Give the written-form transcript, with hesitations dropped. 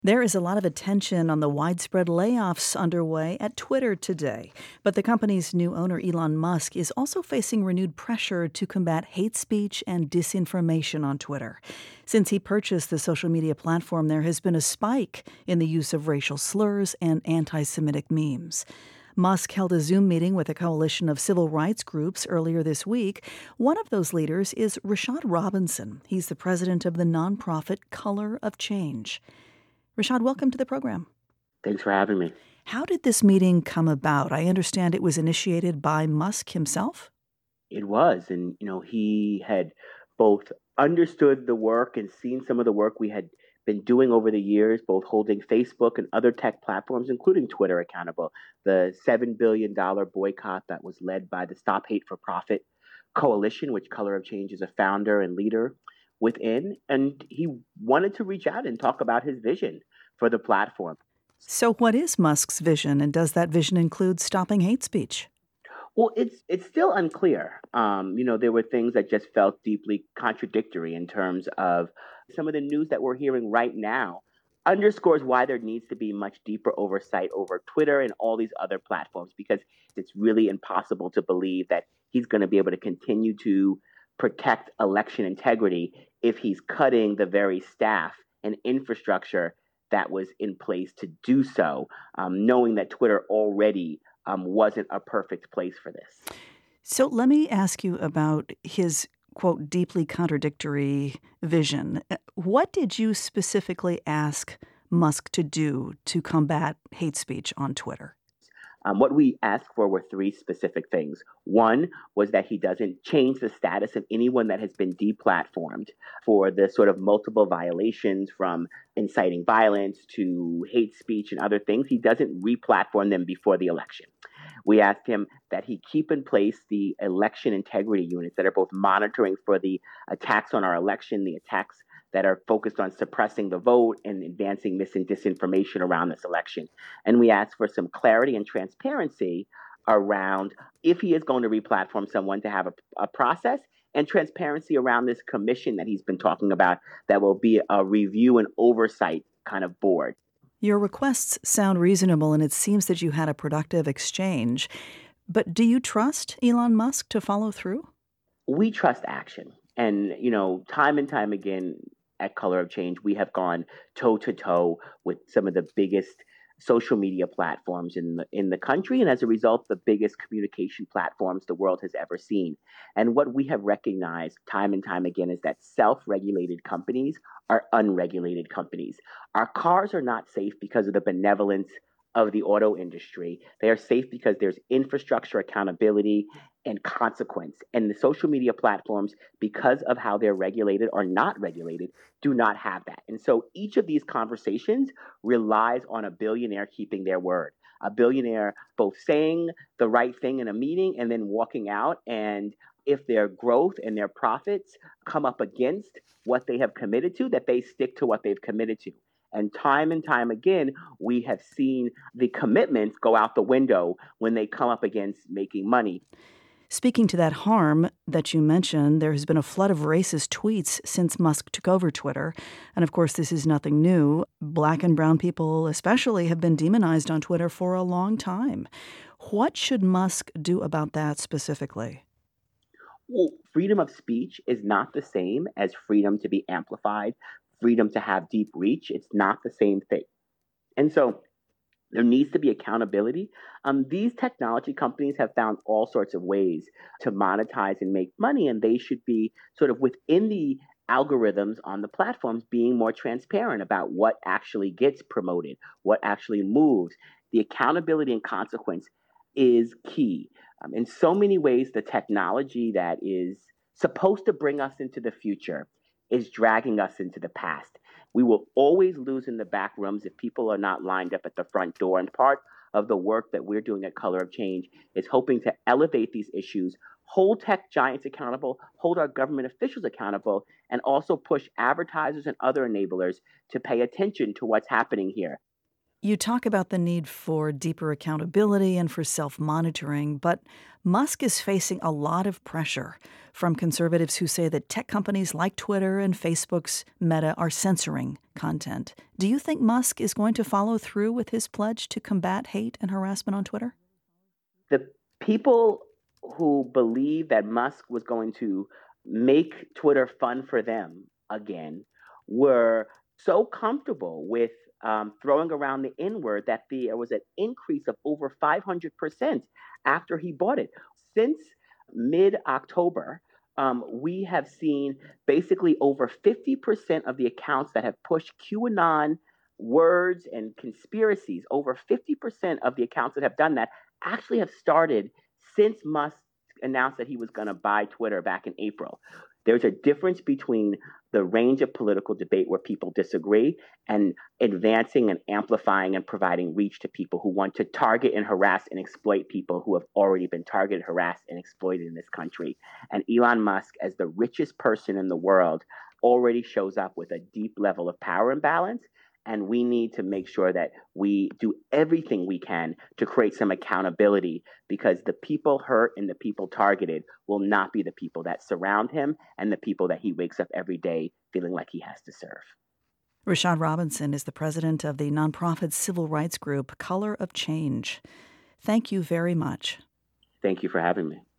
There is a lot of attention on the widespread layoffs underway at Twitter today. But the company's new owner, Elon Musk, is also facing renewed pressure to combat hate speech and disinformation on Twitter. Since he purchased the social media platform, there has been a spike in the use of racial slurs and anti-Semitic memes. Musk held a Zoom meeting with a coalition of civil rights groups earlier this week. One of those leaders is Rashad Robinson. He's the president of the nonprofit Color of Change. Rashad, welcome to the program. Thanks for having me. How did this meeting come about? I understand it was initiated by Musk himself. It was, and he had both understood the work and seen some of the work we had been doing over the years, both holding Facebook and other tech platforms, including Twitter, accountable. The $7 billion boycott that was led by the Stop Hate for Profit Coalition, which Color of Change is a founder and leader within. And he wanted to reach out and talk about his vision for the platform. So what is Musk's vision, and does that vision include stopping hate speech? Well, it's still unclear. There were things that just felt deeply contradictory in terms of some of the news that we're hearing right now underscores why there needs to be much deeper oversight over Twitter and all these other platforms, because it's really impossible to believe that he's going to be able to continue to protect election integrity if he's cutting the very staff and infrastructure that was in place to do so, knowing that Twitter already wasn't a perfect place for this. So let me ask you about his, quote, deeply contradictory vision. What did you specifically ask Musk to do to combat hate speech on Twitter? What we asked for were three specific things. One was that he doesn't change the status of anyone that has been deplatformed for the sort of multiple violations, from inciting violence to hate speech and other things. He doesn't replatform them before the election. We asked him that he keep in place the election integrity units that are both monitoring for the attacks on our election, the attacks that are focused on suppressing the vote and advancing mis and disinformation around this election. And we asked for some clarity and transparency around, if he is going to replatform someone, to have a process, and transparency around this commission that he's been talking about that will be a review and oversight kind of board. Your requests sound reasonable, and it seems that you had a productive exchange. But do you trust Elon Musk to follow through? We trust action. And, time and time again, at Color of Change, we have gone toe to toe with some of the biggest social media platforms in the country, and as a result, the biggest communication platforms the world has ever seen. And what we have recognized time and time again is that self-regulated companies are unregulated companies. Our cars are not safe because of the benevolence of the auto industry. They are safe because there's infrastructure, accountability, and consequence. And the social media platforms, because of how they're regulated or not regulated, do not have that. And so each of these conversations relies on a billionaire keeping their word. A billionaire both saying the right thing in a meeting and then walking out, and if their growth and their profits come up against what they have committed to, that they stick to what they've committed to. And time again, we have seen the commitments go out the window when they come up against making money. Speaking to that harm that you mentioned, there has been a flood of racist tweets since Musk took over Twitter. And of course, this is nothing new. Black and brown people especially have been demonized on Twitter for a long time. What should Musk do about that specifically? Well, freedom of speech is not the same as freedom to be amplified, freedom to have deep reach. It's not the same thing. And so there needs to be accountability. These technology companies have found all sorts of ways to monetize and make money, and they should be sort of within the algorithms on the platforms being more transparent about what actually gets promoted, what actually moves. The accountability and consequence is key. In so many ways, the technology that is supposed to bring us into the future is dragging us into the past. We will always lose in the back rooms if people are not lined up at the front door. And part of the work that we're doing at Color of Change is hoping to elevate these issues, hold tech giants accountable, hold our government officials accountable, and also push advertisers and other enablers to pay attention to what's happening here. You talk about the need for deeper accountability and for self-monitoring, but Musk is facing a lot of pressure from conservatives who say that tech companies like Twitter and Facebook's Meta are censoring content. Do you think Musk is going to follow through with his pledge to combat hate and harassment on Twitter? The people who believe that Musk was going to make Twitter fun for them again were so comfortable with throwing around the N word that there was an increase of over 500% after he bought it. Since mid October, we have seen basically over 50% of the accounts that have pushed QAnon words and conspiracies, over 50% of the accounts that have done that actually have started since Musk announced that he was going to buy Twitter back in April. There's a difference between the range of political debate where people disagree and advancing and amplifying and providing reach to people who want to target and harass and exploit people who have already been targeted, harassed, and exploited in this country. And Elon Musk, as the richest person in the world, already shows up with a deep level of power imbalance. And we need to make sure that we do everything we can to create some accountability, because the people hurt and the people targeted will not be the people that surround him and the people that he wakes up every day feeling like he has to serve. Rashad Robinson is the president of the nonprofit civil rights group Color of Change. Thank you very much. Thank you for having me.